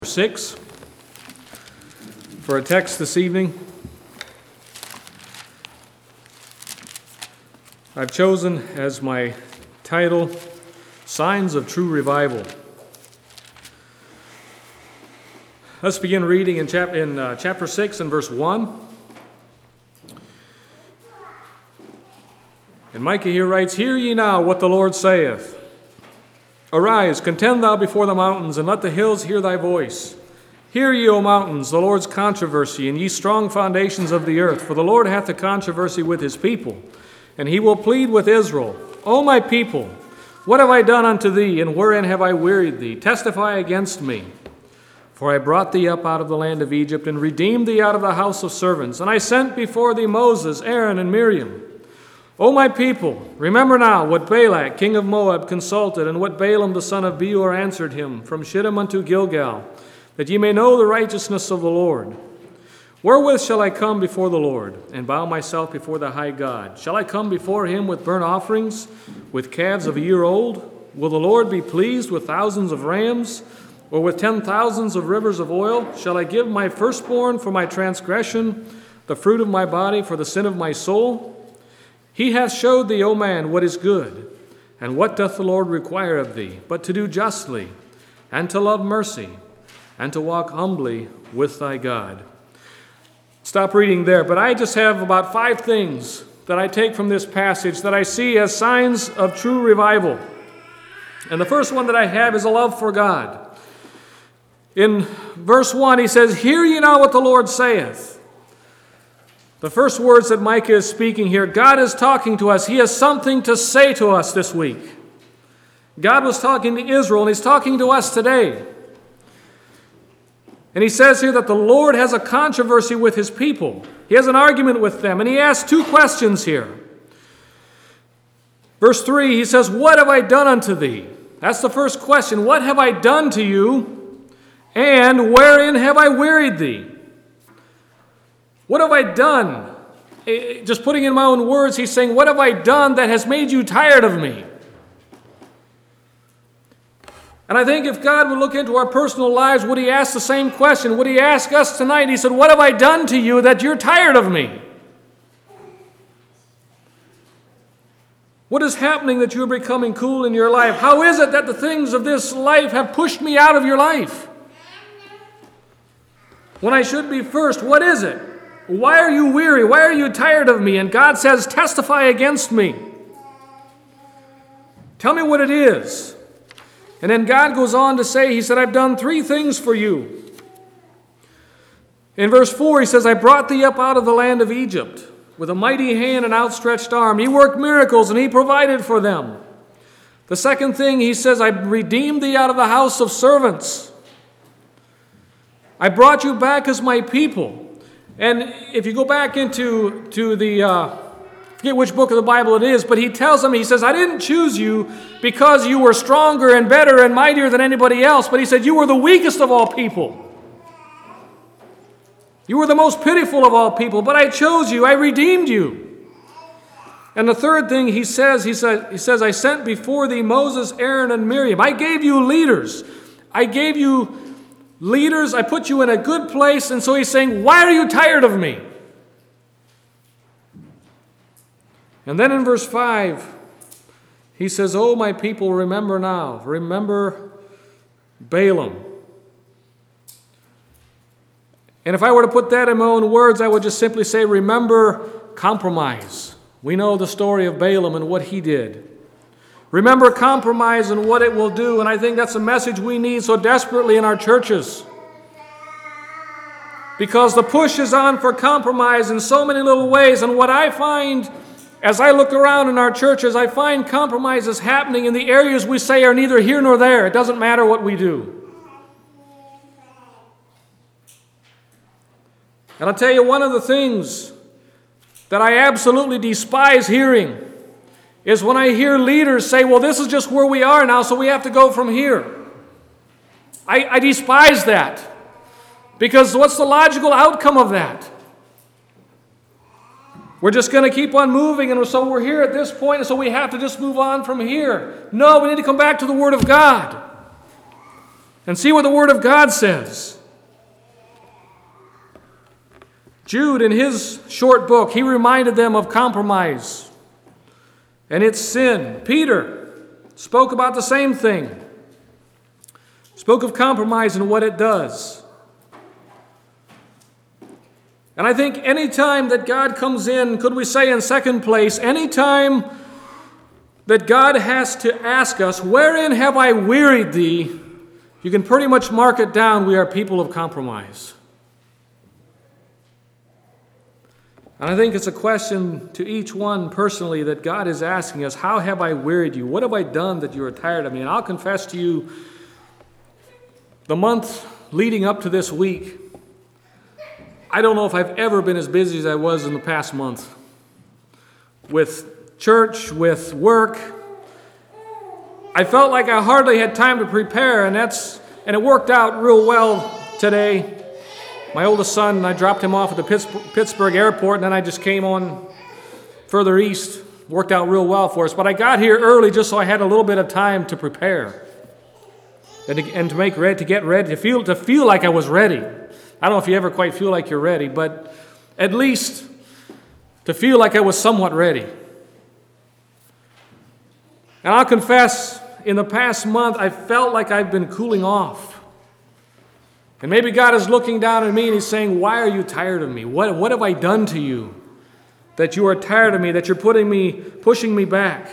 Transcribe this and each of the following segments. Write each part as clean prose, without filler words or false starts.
6 for a text this evening. I've chosen as my title, Signs of True Revival. Let's begin reading in chapter 6 and verse 1. And Micah here writes, "Hear ye now what the Lord saith. Arise, contend thou before the mountains, and let the hills hear thy voice. Hear ye, O mountains, the Lord's controversy, and ye strong foundations of the earth. For the Lord hath a controversy with his people, and he will plead with Israel. O my people, what have I done unto thee, and wherein have I wearied thee? Testify against me. For I brought thee up out of the land of Egypt, and redeemed thee out of the house of servants. And I sent before thee Moses, Aaron, and Miriam. O my people, remember now what Balak, king of Moab, consulted, and what Balaam the son of Beor answered him, from Shittim unto Gilgal, that ye may know the righteousness of the Lord. Wherewith shall I come before the Lord, and bow myself before the high God? Shall I come before him with burnt offerings, with calves of a year old? Will the Lord be pleased with thousands of rams, or with 10,000s of rivers of oil? Shall I give my firstborn for my transgression, the fruit of my body for the sin of my soul? He hath showed thee, O man, what is good. And what doth the Lord require of thee, but to do justly, and to love mercy, and to walk humbly with thy God." Stop reading there, but I just have about 5 things that I take from this passage that I see as signs of true revival. And the first one that I have is a love for God. In verse 1, he says, "Hear ye now what the Lord saith." The first words that Micah is speaking here, God is talking to us. He has something to say to us this week. God was talking to Israel, and he's talking to us today. And he says here that the Lord has a controversy with his people. He has an argument with them, and he asks 2 questions here. Verse 3, he says, "What have I done unto thee?" That's the first question. What have I done to you, and wherein have I wearied thee? What have I done? Just putting in my own words, he's saying, what have I done that has made you tired of me? And I think if God would look into our personal lives, would he ask the same question? Would he ask us tonight? He said, what have I done to you that you're tired of me? What is happening that you're becoming cool in your life? How is it that the things of this life have pushed me out of your life? When I should be first, what is it? Why are you weary? Why are you tired of me? And God says, testify against me. Tell me what it is. And then God goes on to say, he said, I've done 3 things for you. In verse 4, he says, I brought thee up out of the land of Egypt with a mighty hand and outstretched arm. He worked miracles and he provided for them. The second thing, he says, I redeemed thee out of the house of servants. I brought you back as my people. And if you go back into the, forget which book of the Bible it is, but he tells them, he says, I didn't choose you because you were stronger and better and mightier than anybody else, but he said, you were the weakest of all people. You were the most pitiful of all people, but I chose you, I redeemed you. And the third thing he says, I sent before thee Moses, Aaron, and Miriam. I gave you leaders. I gave you leaders, I put you in a good place, and so he's saying, why are you tired of me? And then in verse 5, he says, oh, my people, remember now. Remember Balaam. And if I were to put that in my own words, I would just simply say, remember compromise. We know the story of Balaam and what he did. Remember compromise and what it will do, and I think that's a message we need so desperately in our churches. Because the push is on for compromise in so many little ways, and what I find as I look around in our churches, I find compromises happening in the areas we say are neither here nor there. It doesn't matter what we do. And I'll tell you, one of the things that I absolutely despise hearing is when I hear leaders say, well, this is just where we are now, so we have to go from here. I despise that. Because what's the logical outcome of that? We're just going to keep on moving, and so we're here at this point, and so we have to just move on from here. No, we need to come back to the Word of God. and see what the Word of God says. Jude, in his short book, he reminded them of compromise and its sin. Peter spoke about the same thing. Spoke of compromise and what it does. And I think any time that God comes in, could we say in second place, any time that God has to ask us, wherein have I wearied thee? You can pretty much mark it down, we are people of compromise. And I think it's a question to each one personally that God is asking us, how have I wearied you? What have I done that you are tired of me? And I'll confess to you, the month leading up to this week, I don't know if I've ever been as busy as I was in the past month. With church, with work. I felt like I hardly had time to prepare, and it worked out real well today. My oldest son, I dropped him off at the Pittsburgh airport, and then I just came on further east. Worked out real well for us. But I got here early just so I had a little bit of time to prepare. And to make ready, to get ready, to feel like I was ready. I don't know if you ever quite feel like you're ready, but at least to feel like I was somewhat ready. And I'll confess, in the past month, I felt like I've been cooling off. And maybe God is looking down at me and He's saying, why are you tired of me? What have I done to you that you are tired of me, that you're pushing me back?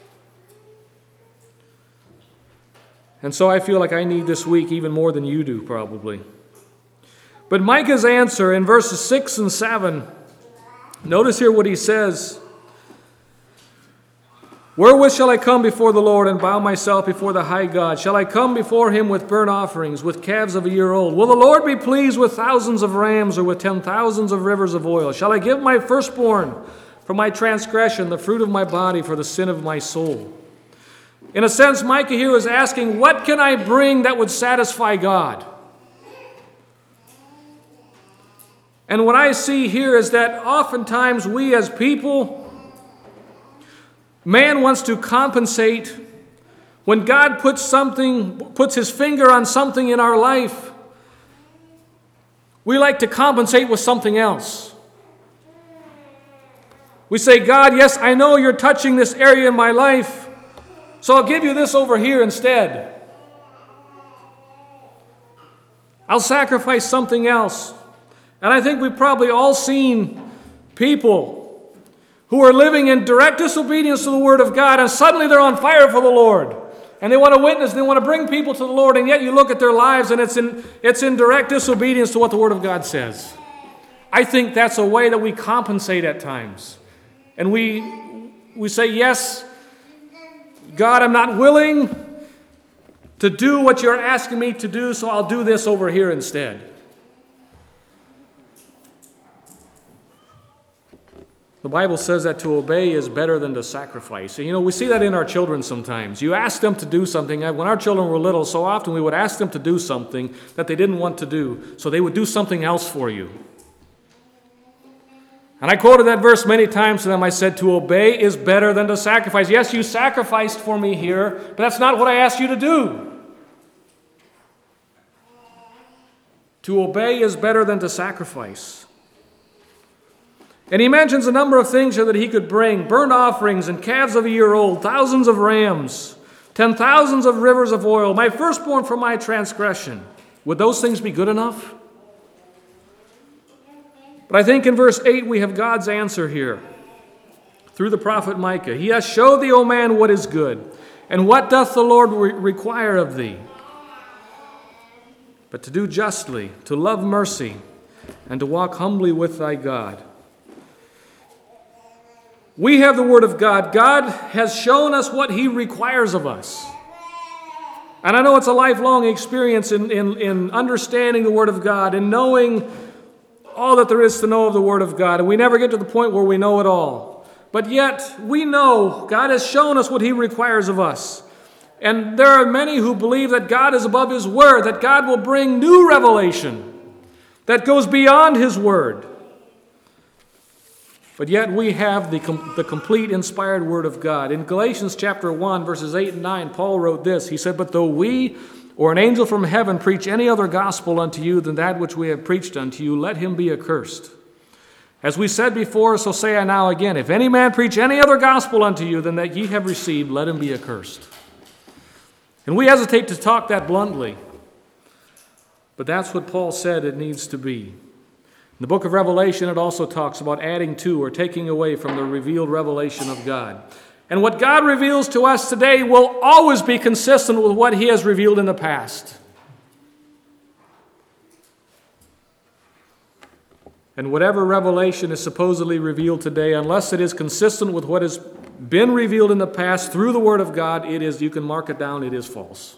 And so I feel like I need this week even more than you do, probably. But Micah's answer in verses 6 and 7, notice here what he says. Wherewith shall I come before the Lord and bow myself before the high God? Shall I come before Him with burnt offerings, with calves of a year old? Will the Lord be pleased with thousands of rams or with 10,000s of rivers of oil? Shall I give my firstborn for my transgression, the fruit of my body for the sin of my soul? In a sense, Micah here is asking, what can I bring that would satisfy God? And what I see here is that oftentimes we as people, man wants to compensate. When God puts His finger on something in our life, we like to compensate with something else. We say, God, yes, I know you're touching this area in my life, so I'll give you this over here instead. I'll sacrifice something else. And I think we've probably all seen people who are living in direct disobedience to the Word of God, and suddenly they're on fire for the Lord. And they want to witness, they want to bring people to the Lord, and yet you look at their lives and it's in direct disobedience to what the Word of God says. I think that's a way that we compensate at times. And we say, yes, God, I'm not willing to do what you're asking me to do, so I'll do this over here instead. The Bible says that to obey is better than to sacrifice. And we see that in our children sometimes. You ask them to do something. When our children were little, so often we would ask them to do something that they didn't want to do, so they would do something else for you. And I quoted that verse many times to them. I said, to obey is better than to sacrifice. Yes, you sacrificed for me here, but that's not what I asked you to do. To obey is better than to sacrifice. And he mentions a number of things here that he could bring. Burnt offerings and calves of a year old, thousands of rams, 10,000s of rivers of oil, my firstborn for my transgression. Would those things be good enough? But I think in verse 8 we have God's answer here through the prophet Micah. He has showed thee, O man, what is good, and what doth the Lord require of thee? But to do justly, to love mercy, and to walk humbly with thy God. We have the Word of God. God has shown us what He requires of us. And I know it's a lifelong experience in understanding the Word of God and knowing all that there is to know of the Word of God. And we never get to the point where we know it all. But yet, we know God has shown us what He requires of us. And there are many who believe that God is above His Word, that God will bring new revelation that goes beyond His Word. But yet we have the complete inspired Word of God. In Galatians chapter 1, verses 8 and 9, Paul wrote this. He said, but though we or an angel from heaven preach any other gospel unto you than that which we have preached unto you, let him be accursed. As we said before, so say I now again, if any man preach any other gospel unto you than that ye have received, let him be accursed. And we hesitate to talk that bluntly, but that's what Paul said it needs to be. In the book of Revelation, it also talks about adding to or taking away from the revealed revelation of God. And what God reveals to us today will always be consistent with what he has revealed in the past. And whatever revelation is supposedly revealed today, unless it is consistent with what has been revealed in the past through the Word of God, it is, you can mark it down, it is false.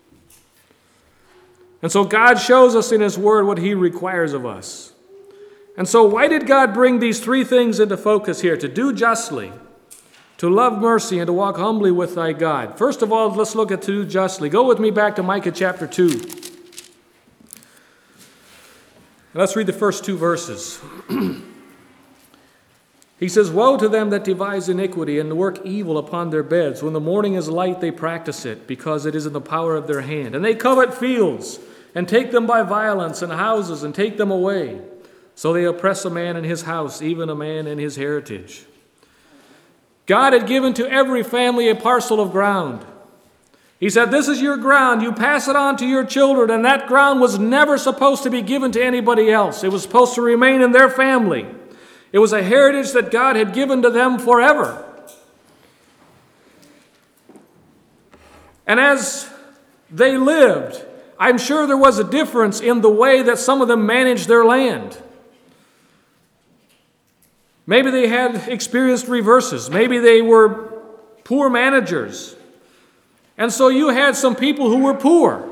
And so God shows us in his Word what he requires of us. And so why did God bring these three things into focus here? To do justly, to love mercy, and to walk humbly with thy God. First of all, let's look at to do justly. Go with me back to Micah chapter 2. Let's read the first two verses. He says, woe to them that devise iniquity and work evil upon their beds. When the morning is light, they practice it, because it is in the power of their hand. And they covet fields, and take them by violence, and houses, and take them away. So they oppress a man in his house, even a man in his heritage. God had given to every family a parcel of ground. He said, this is your ground. You pass it on to your children, and that ground was never supposed to be given to anybody else. It was supposed to remain in their family. It was a heritage that God had given to them forever. And as they lived, I'm sure there was a difference in the way that some of them managed their land. Maybe they had experienced reverses. Maybe they were poor managers. And so you had some people who were poor.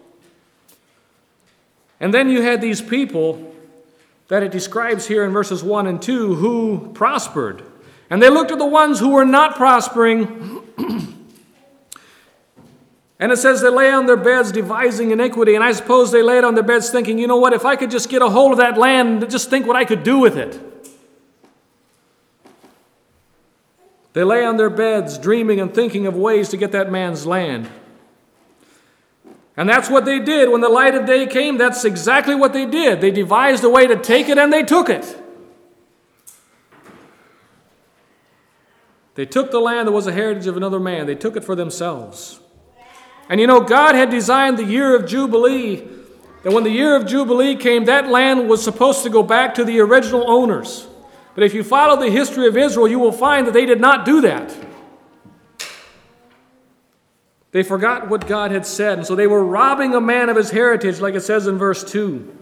And then you had these people that it describes here in verses 1 and 2 who prospered. And they looked at the ones who were not prospering. And it says they lay on their beds devising iniquity. And I suppose they laid on their beds thinking, you know what, if I could just get a hold of that land and just think what I could do with it. They lay on their beds dreaming and thinking of ways to get that man's land. And that's what they did. When the light of day came, that's exactly what they did. They devised a way to take it, and they took it. They took the land that was a heritage of another man. They took it for themselves. And you know, God had designed the year of Jubilee, that when the year of Jubilee came, that land was supposed to go back to the original owners. But if you follow the history of Israel, you will find that they did not do that. They forgot what God had said, and so they were robbing a man of his heritage, like it says in verse 2.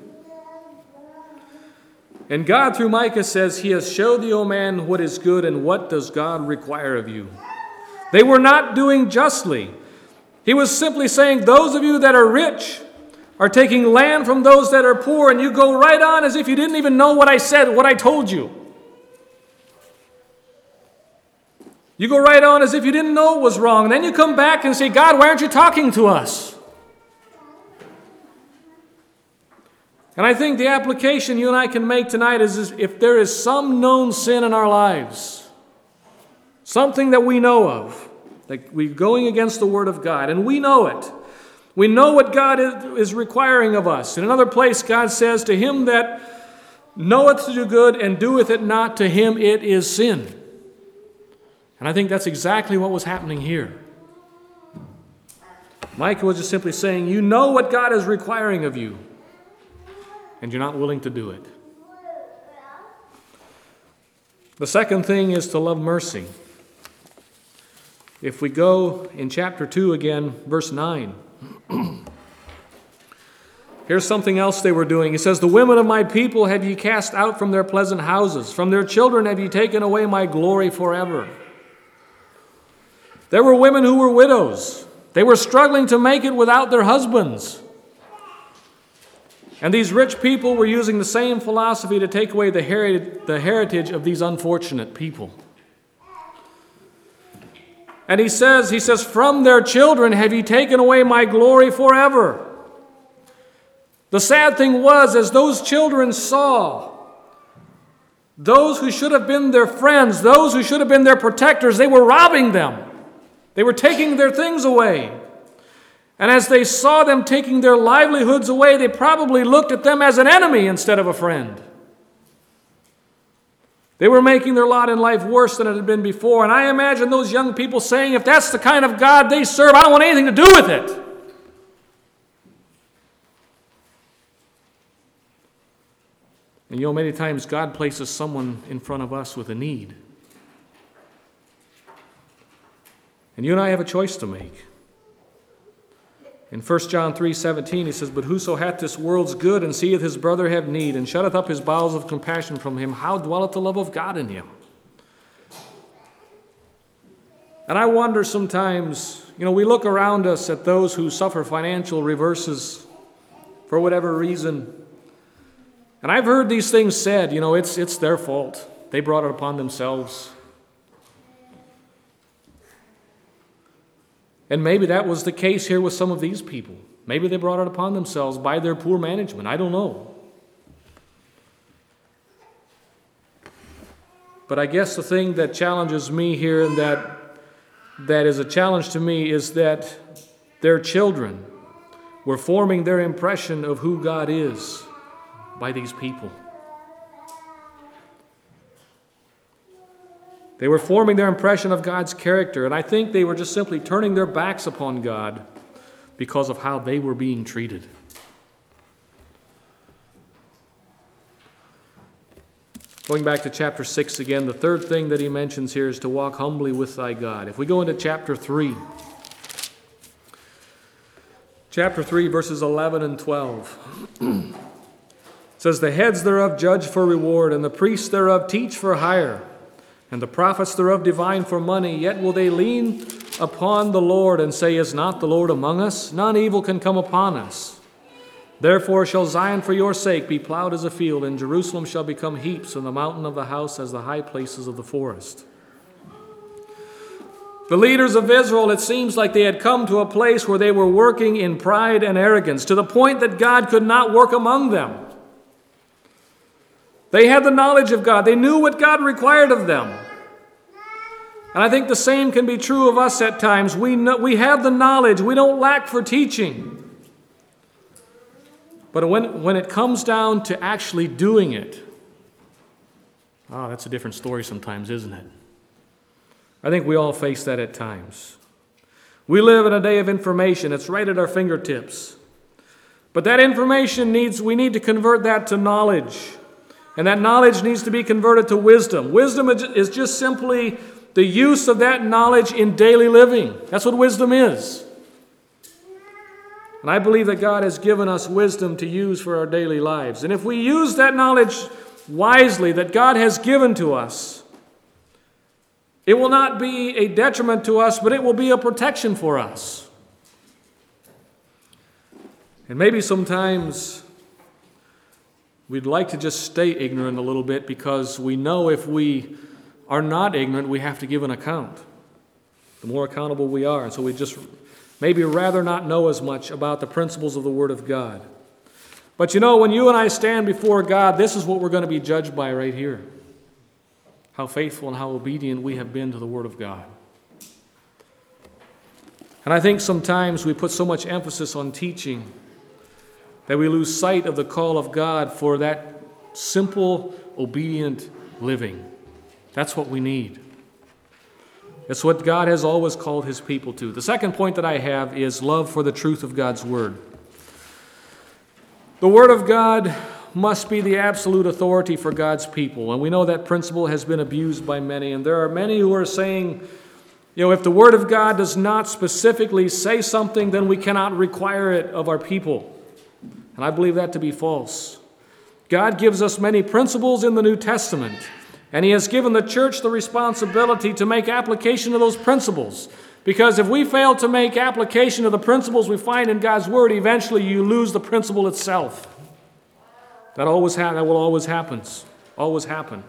And God, through Micah, says, he has showed thee, O man, what is good, and what does God require of you. They were not doing justly. He was simply saying, those of you that are rich are taking land from those that are poor, and you go right on as if you didn't even know what I said, what I told you. You go right on as if you didn't know it was wrong. And then you come back and say, God, why aren't you talking to us? And I think the application you and I can make tonight is if there is some known sin in our lives, something that we know of, like we're going against the Word of God, and we know it. We know what God is requiring of us. In another place, God says, to him that knoweth to do good and doeth it not, to him it is sin. And I think that's exactly what was happening here. Micah was just simply saying, you know what God is requiring of you, and you're not willing to do it. The second thing is to love mercy. If we go in chapter 2 again, verse 9. Here's something else they were doing. It says, the women of my people have ye cast out from their pleasant houses. From their children have ye taken away my glory forever. There were women who were widows. They were struggling to make it without their husbands. And these rich people were using the same philosophy to take away the heritage of these unfortunate people. And he says, from their children have ye taken away my glory forever. The sad thing was, as those children saw those who should have been their friends, those who should have been their protectors, they were robbing them. They were taking their things away. And as they saw them taking their livelihoods away, they probably looked at them as an enemy instead of a friend. They were making their lot in life worse than it had been before. And I imagine those young people saying, if that's the kind of God they serve, I don't want anything to do with it. And many times God places someone in front of us with a need. And you and I have a choice to make. In 1 John 3:17, he says, But whoso hath this world's good, and seeth his brother have need, and shutteth up his bowels of compassion from him, how dwelleth the love of God in him? And I wonder sometimes, we look around us at those who suffer financial reverses for whatever reason. And I've heard these things said, it's their fault. They brought it upon themselves. And maybe that was the case here with some of these people. Maybe they brought it upon themselves by their poor management. I don't know. But I guess the thing that challenges me here, and that is a challenge to me, is that their children were forming their impression of who God is by these people. They were forming their impression of God's character, and I think they were just simply turning their backs upon God because of how they were being treated. Going back to chapter 6 again, the third thing that he mentions here is to walk humbly with thy God. If we go into chapter 3, verses 11 and 12, it says, The heads thereof judge for reward, and the priests thereof teach for hire, and the prophets thereof divine for money. Yet will they lean upon the Lord and say, Is not the Lord among us? None evil can come upon us. Therefore shall Zion for your sake be plowed as a field, and Jerusalem shall become heaps, and the mountain of the house as the high places of the forest. The leaders of Israel, it seems like they had come to a place where they were working in pride and arrogance, to the point that God could not work among them. They had the knowledge of God. They knew what God required of them. And I think the same can be true of us at times. We have the knowledge. We don't lack for teaching. But when it comes down to actually doing it, that's a different story sometimes, isn't it? I think we all face that at times. We live in a day of information. It's right at our fingertips. But that information we need to convert that to knowledge. And that knowledge needs to be converted to wisdom. Wisdom is just simply the use of that knowledge in daily living. That's what wisdom is. And I believe that God has given us wisdom to use for our daily lives. And if we use that knowledge wisely that God has given to us, it will not be a detriment to us, but it will be a protection for us. And maybe sometimes we'd like to just stay ignorant a little bit, because we know if we are not ignorant, we have to give an account. The more accountable we are. And so we just maybe rather not know as much about the principles of the Word of God. But when you and I stand before God, this is what we're going to be judged by right here. How faithful and how obedient we have been to the Word of God. And I think sometimes we put so much emphasis on teaching that we lose sight of the call of God for that simple, obedient living. That's what we need. It's what God has always called His people to. The second point that I have is love for the truth of God's Word. The Word of God must be the absolute authority for God's people. And we know that principle has been abused by many. And there are many who are saying, if the Word of God does not specifically say something, then we cannot require it of our people. And I believe that to be false. God gives us many principles in the New Testament, and He has given the church the responsibility to make application of those principles. Because if we fail to make application of the principles we find in God's Word, eventually you lose the principle itself. That will always happen.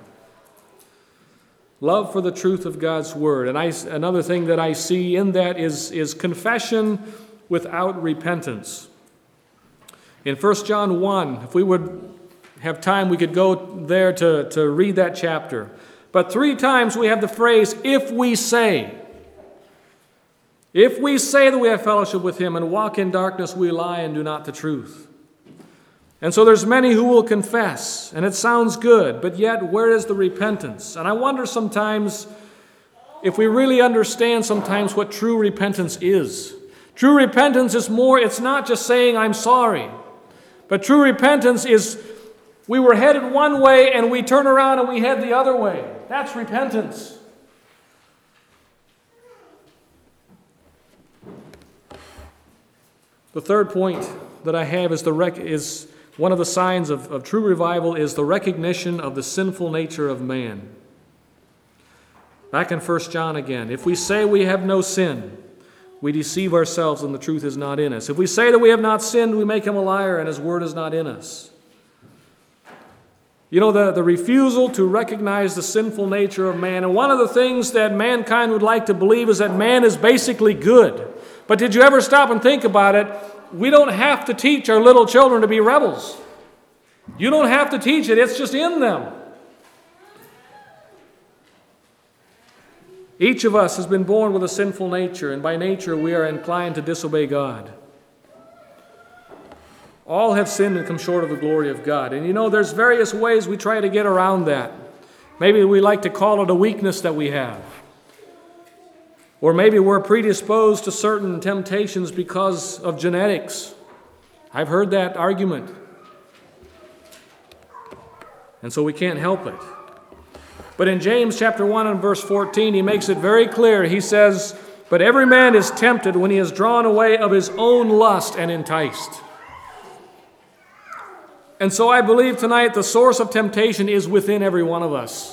Love for the truth of God's Word. And another thing that I see in that is confession without repentance. In 1 John 1, if we would have time, we could go there to read that chapter. But 3 times we have the phrase, if we say. If we say that we have fellowship with him and walk in darkness, we lie and do not the truth. And so there's many who will confess, and it sounds good, but yet where is the repentance? And I wonder sometimes if we really understand sometimes what true repentance is. True repentance is more, it's not just saying I'm sorry, but true repentance is we were headed one way and we turn around and we head the other way. That's repentance. The third point that I have is one of the signs of true revival is the recognition of the sinful nature of man. Back in 1 John again, if we say we have no sin, we deceive ourselves and the truth is not in us. If we say that we have not sinned, we make him a liar and his word is not in us. You know, the refusal to recognize the sinful nature of man, and one of the things that mankind would like to believe is that man is basically good. But did you ever stop and think about it? We don't have to teach our little children to be rebels. You don't have to teach it, it's just in them. Each of us has been born with a sinful nature, and by nature we are inclined to disobey God. All have sinned and come short of the glory of God. And you know, there's various ways we try to get around that. Maybe we like to call it a weakness that we have. Or maybe we're predisposed to certain temptations because of genetics. I've heard that argument. And so we can't help it. But in James chapter 1 and verse 14, he makes it very clear. He says, "But every man is tempted when he is drawn away of his own lust and enticed." And so I believe tonight the source of temptation is within every one of us.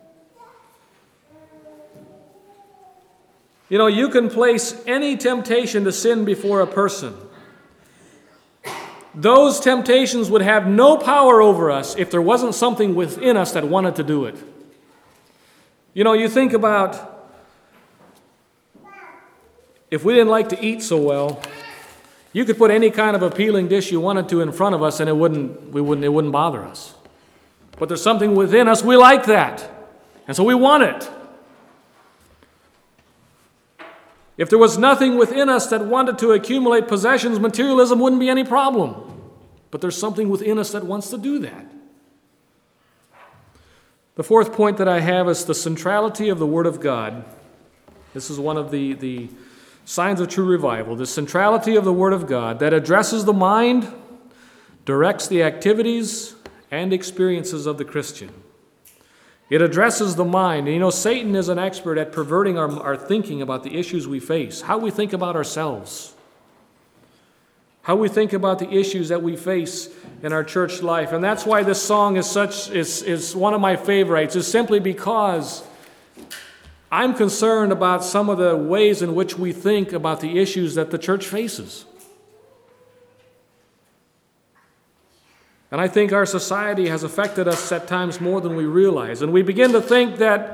You know, you can place any temptation to sin before a person. Those temptations would have no power over us if there wasn't something within us that wanted to do it. You know, you think about if we didn't like to eat so well, you could put any kind of appealing dish you wanted to in front of us and it wouldn't bother us. But there's something within us, we like that. And so we want it. If there was nothing within us that wanted to accumulate possessions, materialism wouldn't be any problem. But there's something within us that wants to do that. The fourth point that I have is the centrality of the Word of God. This is one of the signs of true revival. The centrality of the Word of God that addresses the mind, directs the activities and experiences of the Christian. It addresses the mind. And you know, Satan is an expert at perverting our thinking about the issues we face, how we think about ourselves, how we think about the issues that we face in our church life. And that's why this song is one of my favorites, is simply because I'm concerned about some of the ways in which we think about the issues that the church faces. And I think our society has affected us at times more than we realize. And we begin to think that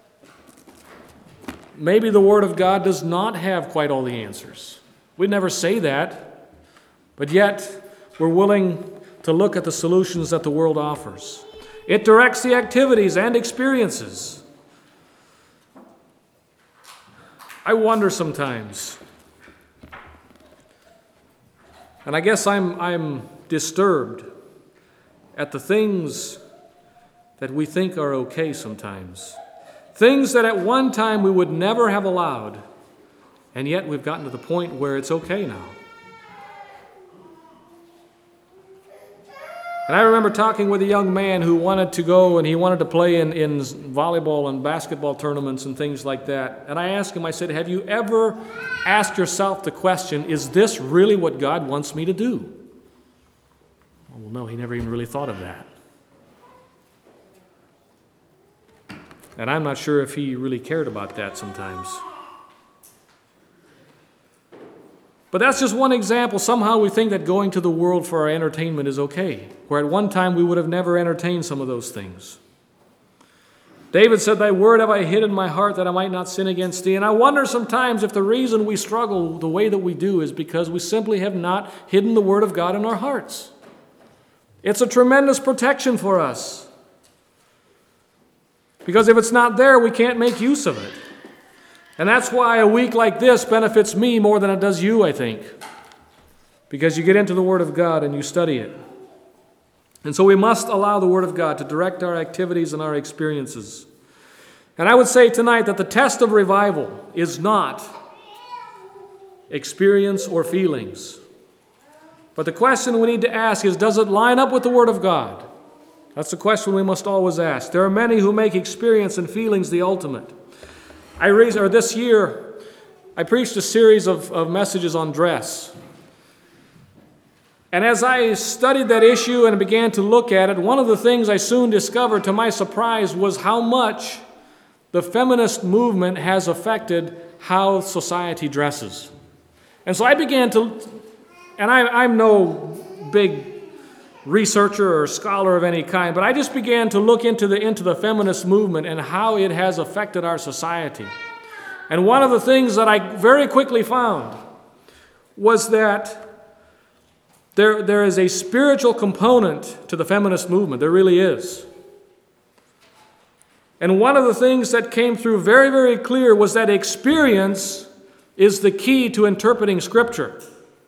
maybe the Word of God does not have quite all the answers. We'd never say that, but yet we're willing to look at the solutions that the world offers. It directs the activities and experiences. I wonder sometimes, and I guess I'm disturbed at the things that we think are okay sometimes. Things that at one time we would never have allowed, and yet we've gotten to the point where it's okay now. And I remember talking with a young man who wanted to go and he wanted to play in volleyball and basketball tournaments and things like that. And I asked him, I said, have you ever asked yourself the question, is this really what God wants me to do? Well, no, he never even really thought of that. And I'm not sure if he really cared about that sometimes. But that's just one example. Somehow we think that going to the world for our entertainment is okay, where at one time we would have never entertained some of those things. David said, "Thy word have I hid in my heart that I might not sin against thee." And I wonder sometimes if the reason we struggle the way that we do is because we simply have not hidden the Word of God in our hearts. It's a tremendous protection for us. Because if it's not there, we can't make use of it. And that's why a week like this benefits me more than it does you, I think. Because you get into the Word of God and you study it. And so we must allow the Word of God to direct our activities and our experiences. And I would say tonight that the test of revival is not experience or feelings. But the question we need to ask is, does it line up with the Word of God? That's the question we must always ask. There are many who make experience and feelings the ultimate. This year, I preached a series of messages on dress. And as I studied that issue and began to look at it, one of the things I soon discovered, to my surprise, was how much the feminist movement has affected how society dresses. And so I began to, and I'm no big researcher or scholar of any kind, but I just began to look into the feminist movement and how it has affected our society. And one of the things that I very quickly found was that there is a spiritual component to the feminist movement. There really is. And one of the things that came through very, very clear was that experience is the key to interpreting Scripture.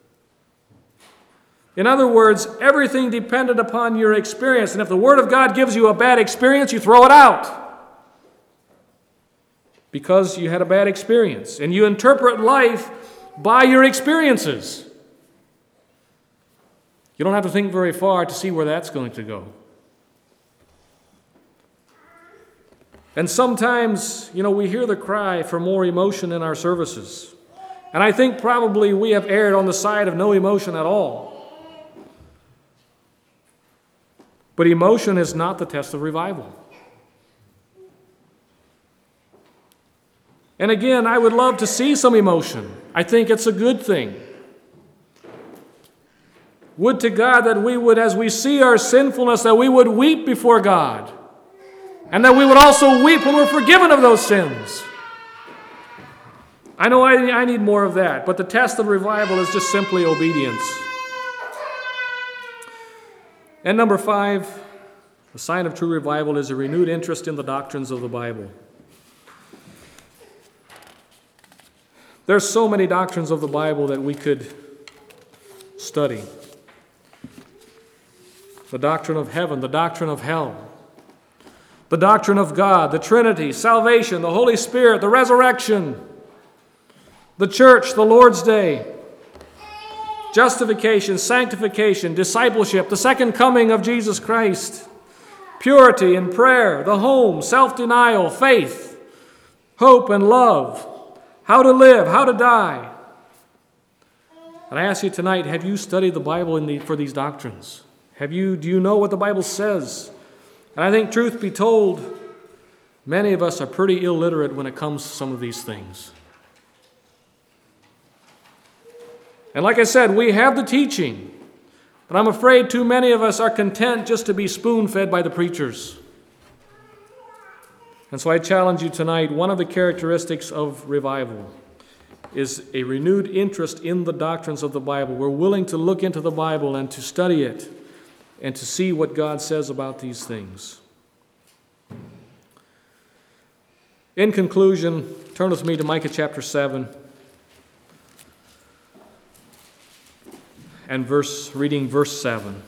In other words, everything depended upon your experience. And if the Word of God gives you a bad experience, you throw it out because you had a bad experience. And you interpret life by your experiences. You don't have to think very far to see where that's going to go. And sometimes, we hear the cry for more emotion in our services. And I think probably we have erred on the side of no emotion at all. But emotion is not the test of revival. And again, I would love to see some emotion. I think it's a good thing. Would to God that we would, as we see our sinfulness, that we would weep before God. And that we would also weep when we're forgiven of those sins. I know I need more of that, but the test of revival is just simply obedience. And number 5, the sign of true revival is a renewed interest in the doctrines of the Bible. There's so many doctrines of the Bible that we could study. The doctrine of heaven, the doctrine of hell, the doctrine of God, the Trinity, salvation, the Holy Spirit, the resurrection, the church, the Lord's Day, justification, sanctification, discipleship, the second coming of Jesus Christ, purity and prayer, the home, self-denial, faith, hope and love, how to live, how to die. And I ask you tonight, have you studied the Bible for these doctrines? Do you know what the Bible says? And I think, truth be told, many of us are pretty illiterate when it comes to some of these things. And like I said, we have the teaching, but I'm afraid too many of us are content just to be spoon-fed by the preachers. And so I challenge you tonight, one of the characteristics of revival is a renewed interest in the doctrines of the Bible. We're willing to look into the Bible and to study it and to see what God says about these things. In conclusion, turn with me to Micah chapter 7 and reading verse 7.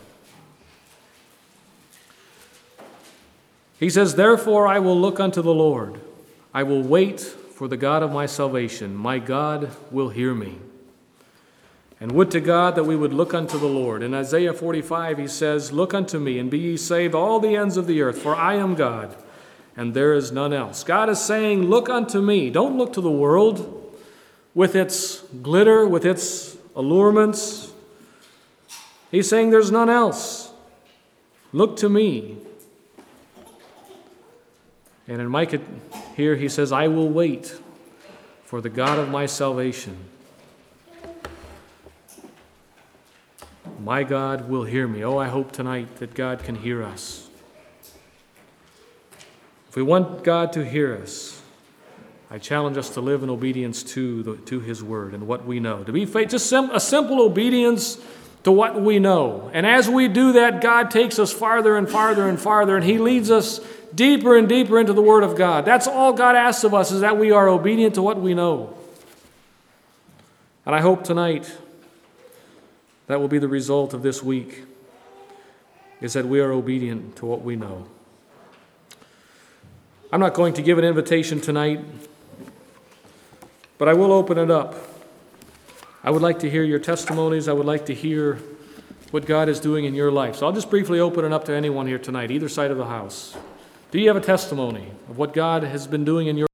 He says, "Therefore I will look unto the Lord. I will wait for the God of my salvation. My God will hear me. And would to God that we would look unto the Lord." In Isaiah 45, he says, "Look unto me, and be ye saved, all the ends of the earth, for I am God, and there is none else." God is saying, look unto me. Don't look to the world with its glitter, with its allurements. He's saying there's none else. Look to me. And in Micah here, he says, "I will wait for the God of my salvation. My God will hear me." Oh, I hope tonight that God can hear us. If we want God to hear us, I challenge us to live in obedience to His Word and what we know. To be faithful, just a simple obedience to what we know. And as we do that, God takes us farther and farther and farther, and He leads us deeper and deeper into the Word of God. That's all God asks of us, is that we are obedient to what we know. And I hope tonight that will be the result of this week, is that we are obedient to what we know. I'm not going to give an invitation tonight, but I will open it up. I would like to hear your testimonies. I would like to hear what God is doing in your life. So I'll just briefly open it up to anyone here tonight, either side of the house. Do you have a testimony of what God has been doing in your life?